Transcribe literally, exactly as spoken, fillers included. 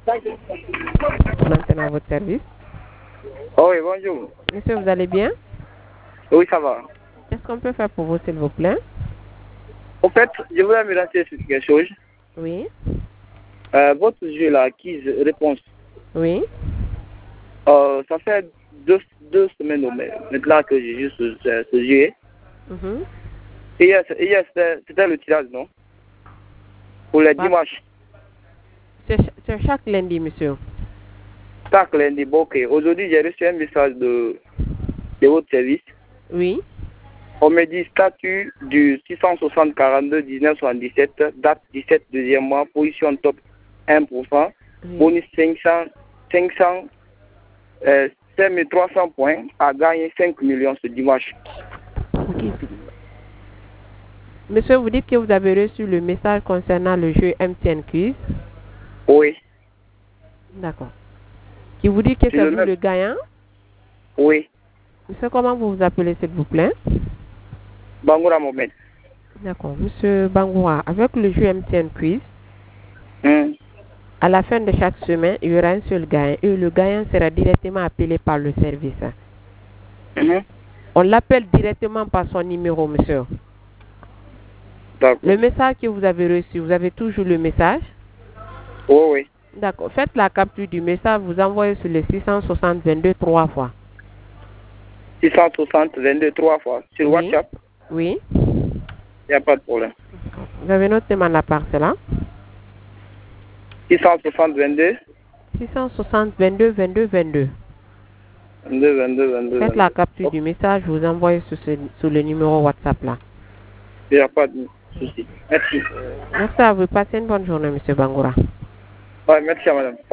On entend à votre service. Oh oui, bonjour. Monsieur, vous allez bien? Oui, ça va. Qu'est-ce qu'on peut faire pour vous, s'il vous plaît? En fait, je voulais me lancer sur quelque chose. Oui. Euh, votre jeu, là, quiz réponse, Oui. euh, ça fait deux, deux semaines au mai- maintenant que j'ai juste ce, ce, ce jeu. Mhm. Et hier, c'est- hier, c'était c'était le tirage, non? Pour les Bah, dimanches. C'est ch- c'est chaque lundi, monsieur. Chaque lundi, bon, ok. Aujourd'hui, j'ai reçu un message de, de votre service. Oui. On me dit statut du six cent soixante quarante-deux dix-neuf soixante-dix-sept, date dix-sept deuxième mois, position top un pour cent, Oui. bonus cinq cents, cinq cents, euh, cinq mille trois cents points, a gagné cinq millions ce dimanche. Ok, Philippe. Monsieur, vous dites que vous avez reçu le message concernant le jeu M T N Quiz. Oui, D'accord. Qui vous dit que c'est c'est le vous même. le gagnant. Oui, Monsieur, comment vous vous appelez, s'il vous plaît? Bangoura Mohamed. D'accord. Monsieur Bangoura, avec le jeu M T N Quiz, Hmm. à la fin de chaque semaine, il y aura un seul gagnant et le gagnant sera directement appelé par le service. Mhm. On l'appelle directement par son numéro, monsieur. D'accord. Le message que vous avez reçu, vous avez toujours le message? Oui, oui. D'accord. Faites la capture du message, vous envoyez sur le six cent soixante vingt-deux trois fois. six cent soixante vingt-deux trois fois. Sur Oui. WhatsApp, Oui. il n'y a pas de problème. Vous avez notre demande à part cela? six cent soixante vingt-deux, six cent soixante vingt-deux vingt-deux vingt-deux. vingt-deux, vingt-deux, vingt-deux, Faites la vingt-deux. capture Ok. du message, vous envoyez sur, ce, sur le numéro WhatsApp là. Il n'y a pas de souci. Merci. Merci à vous. Passez une bonne journée, monsieur Bangoura. Ouais, merci à madame.